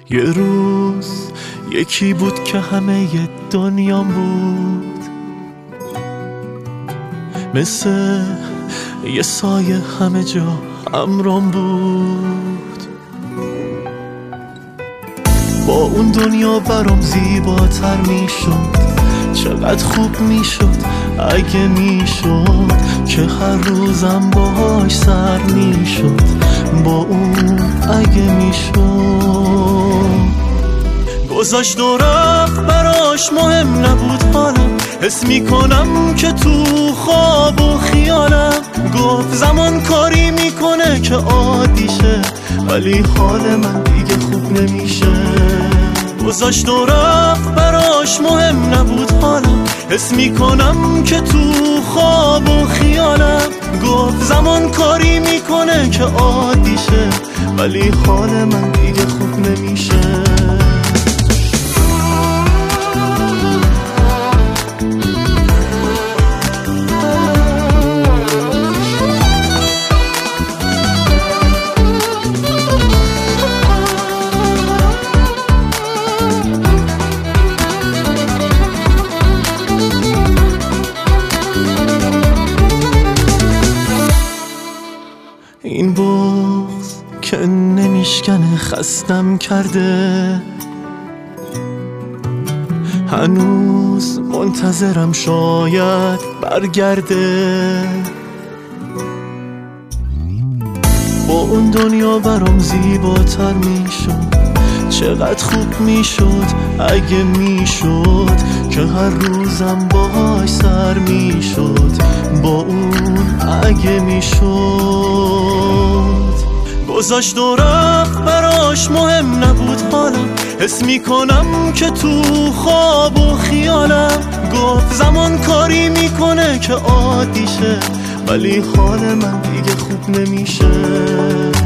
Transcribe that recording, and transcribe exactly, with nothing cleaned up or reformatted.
یه روز یکی بود که همه ی دنیام بود، مثل یه سایه همه جا همرام بود. با اون دنیا برام زیباتر میشد، چقدر خوب میشد اگه میشد که هر روزم باهاش سر میشد. با اون اگه میشد گذاشت و رفت، براش مهم نبود حالم. حس میکنم که تو خواب و خیالم. گفت زمان کاری میکنه که عادیشه، ولی حال من دیگه خوب نمیشه. گذاشت و رفت، براش مهم نبود حالم. حس میکنم که تو خواب و خیالم. گفت زمان کاری میکنه که عادیشه، ولی حال من دیگه خوب نمیشه. این بغض که نمیشکنه خستم کرده، هنوز منتظرم شاید برگرده. با اون دنیا برام زیباتر میشد، چقدر خوب میشد اگه میشد که هر روزم باهاش سر میشد. با اون اگه میشد گذاشت و رفت، براش مهم نبود حالم. حس میکنم که تو خواب و خیالم. گفت زمان کاری میکنه که عادیشه، ولی حال من دیگه خوب نمیشه.